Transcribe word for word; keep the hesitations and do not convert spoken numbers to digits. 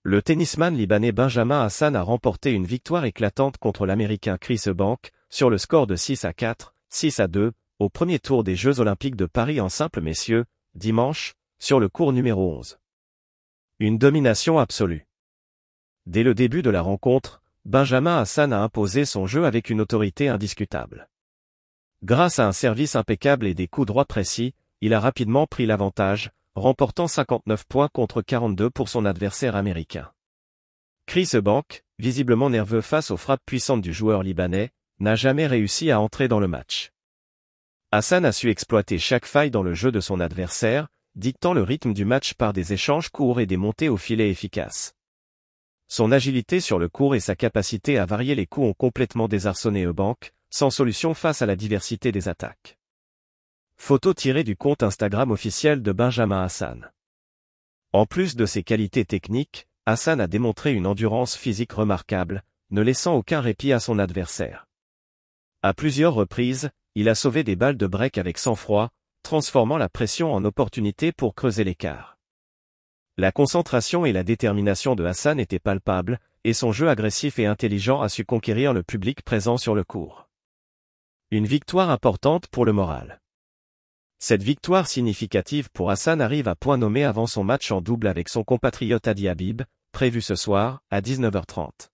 Le tennisman libanais Benjamin Hassan a remporté une victoire éclatante contre l'Américain Chris Eubank, sur le score de six à quatre, six à deux, au premier tour des Jeux Olympiques de Paris en simple messieurs, dimanche, sur le court numéro onze. Une domination absolue. Dès le début de la rencontre, Benjamin Hassan a imposé son jeu avec une autorité indiscutable. Grâce à un service impeccable et des coups droits précis, il a rapidement pris l'avantage, remportant cinquante-neuf points contre quarante-deux pour son adversaire américain. Chris Eubank, visiblement nerveux face aux frappes puissantes du joueur libanais, n'a jamais réussi à entrer dans le match. Hassan a su exploiter chaque faille dans le jeu de son adversaire, dictant le rythme du match par des échanges courts et des montées au filet efficaces. Son agilité sur le court et sa capacité à varier les coups ont complètement désarçonné Eubank, sans solution face à la diversité des attaques. Photo tirée du compte Instagram officiel de Benjamin Hassan. En plus de ses qualités techniques, Hassan a démontré une endurance physique remarquable, ne laissant aucun répit à son adversaire. À plusieurs reprises, il a sauvé des balles de break avec sang-froid, transformant la pression en opportunité pour creuser l'écart. La concentration et la détermination de Hassan étaient palpables, et son jeu agressif et intelligent a su conquérir le public présent sur le court. Une victoire importante pour le moral. Cette victoire significative pour Hassan arrive à point nommé avant son match en double avec son compatriote Adi Habib, prévu ce soir, à dix-neuf heures trente.